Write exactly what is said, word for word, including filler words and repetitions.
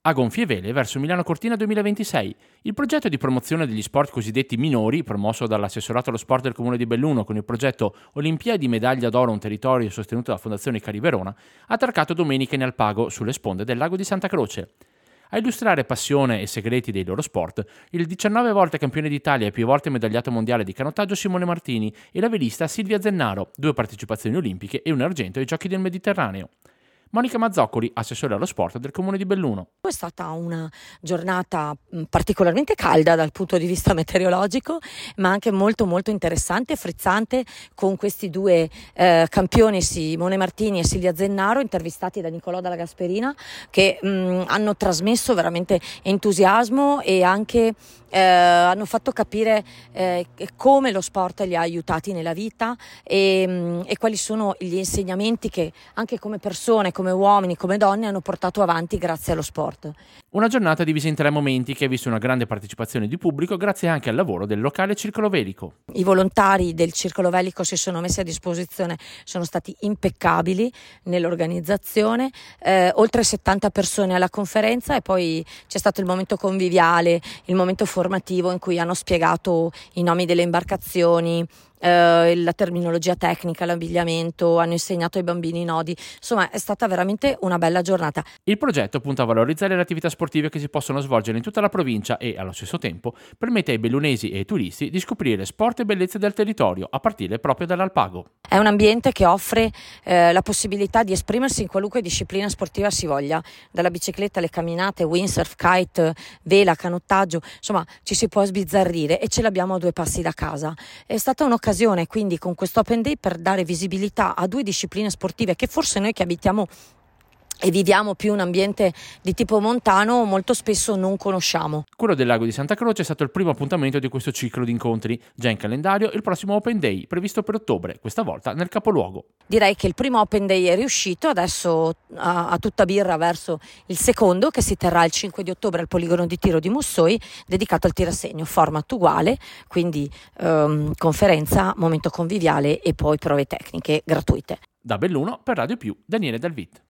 A gonfie vele verso Milano Cortina duemilaventisei. Il progetto di promozione degli sport cosiddetti minori, promosso dall'assessorato allo sport del Comune di Belluno con il progetto Olimpiadi Medaglia d'Oro un territorio sostenuto dalla Fondazione Cari Verona, ha attraccato domenica in Alpago, sulle sponde del lago di Santa Croce. A illustrare passione e segreti dei loro sport, il diciannove volte campione d'Italia e più volte medagliato mondiale di canottaggio Simone Martini e la velista Silvia Zennaro, due partecipazioni olimpiche e un argento ai Giochi del Mediterraneo. Monica Mazzoccoli, assessore allo sport del Comune di Belluno. È stata una giornata particolarmente calda dal punto di vista meteorologico, ma anche molto molto interessante e frizzante, con questi due eh, campioni, Simone Martini e Silvia Zennaro, intervistati da Nicolò Dalla Gasperina, che mh, hanno trasmesso veramente entusiasmo e anche eh, hanno fatto capire eh, come lo sport li ha aiutati nella vita e, mh, e quali sono gli insegnamenti che anche come persone, come uomini, come donne hanno portato avanti grazie allo sport. Una giornata divisa in tre momenti che ha visto una grande partecipazione di pubblico grazie anche al lavoro del locale Circolo Velico. I volontari del Circolo Velico si sono messi a disposizione, sono stati impeccabili nell'organizzazione, eh, oltre settanta persone alla conferenza e poi c'è stato il momento conviviale, il momento formativo in cui hanno spiegato i nomi delle imbarcazioni, Uh, la terminologia tecnica, l'abbigliamento, hanno insegnato ai bambini i nodi, insomma è stata veramente una bella giornata. Il progetto punta a valorizzare le attività sportive che si possono svolgere in tutta la provincia e, allo stesso tempo, permette ai bellunesi e ai turisti di scoprire sport e bellezze del territorio, a partire proprio dall'Alpago. È un ambiente che offre eh, la possibilità di esprimersi in qualunque disciplina sportiva si voglia, dalla bicicletta alle camminate, windsurf, kite, vela, canottaggio, insomma ci si può sbizzarrire e ce l'abbiamo a due passi da casa. È stata un'occasione quindi con questo Open Day per dare visibilità a due discipline sportive che forse noi che abitiamo e viviamo più un ambiente di tipo montano molto spesso non conosciamo. Quello del lago di Santa Croce è stato il primo appuntamento di questo ciclo di incontri. Già in calendario il prossimo Open Day, previsto per ottobre, questa volta nel capoluogo. Direi che il primo Open Day è riuscito, adesso a, a tutta birra verso il secondo che si terrà il cinque di ottobre al poligono di tiro di Mussoi, dedicato al tirassegno, format uguale, quindi ehm, conferenza, momento conviviale e poi prove tecniche gratuite. Da Belluno per Radio Più, Daniele Dalvit.